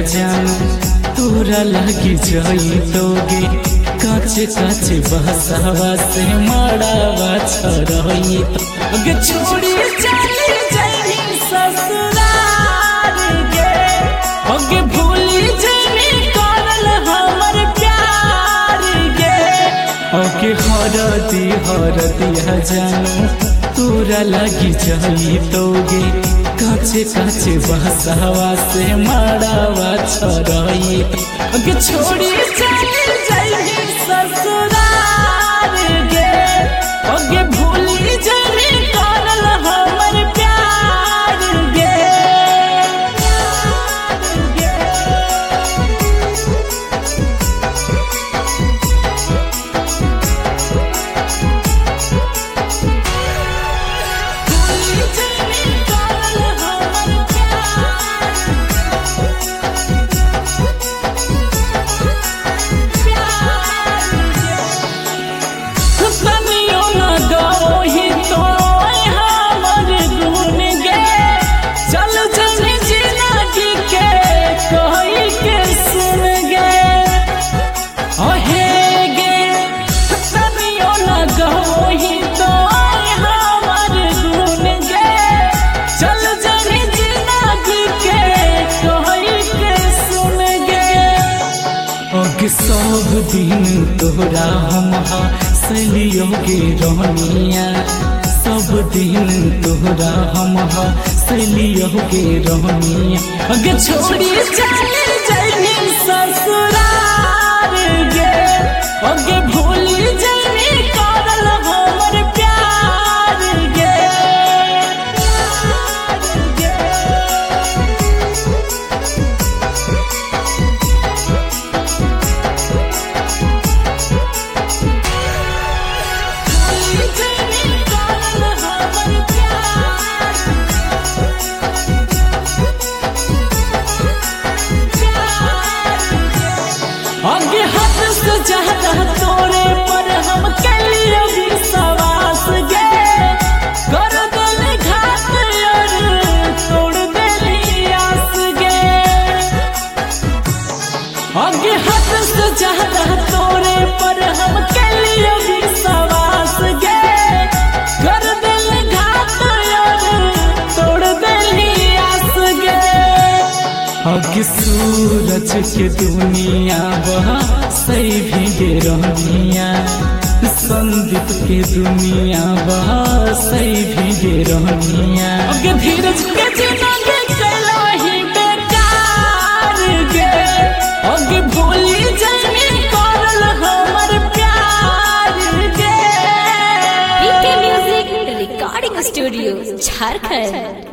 जान तोरा लगी जाई तोगे काचे काचे बहसावा से माड़ावा छरई अगे छोड़ी चली जाई ससुराल गे अगे भूली जाई करल हमर प्यार गे अगे हरदी जानो तोरा लगी जाई तोगे काचे काचे बहसावा से माड़ावा छरई अगे छोड़ी चली जाई ससुराल गे अगे भूली जाई करल हमर प्यार गे सब दिन तोरा हम सलियोगे रहनिया सब दिन तोरा हम सलियोगे रहनिया अगे छोड़ी चली जाई ससुराल गे अगे भूली जाई करल हमर प्यार गे आगे हाथ से ज्यादा तोरे पर हम कलियो विश्वास गे कर दिल घात और तोड़ दिली आस गे आगे हाथ से ज्यादा तोरे पर हम कलियो विश्वास गे कर दिल घात और तोड़ दिली आस गे आगे सूरज के दुनिया बहा सही भीगे रहनिया संदीप के दुनिया बहा सही भीगे रहनिया अगे धीरज के जिंदगी चलाही बेकार गे अगे भूली जाई करल हमर प्यार गे PK music recording studio Jharkhand.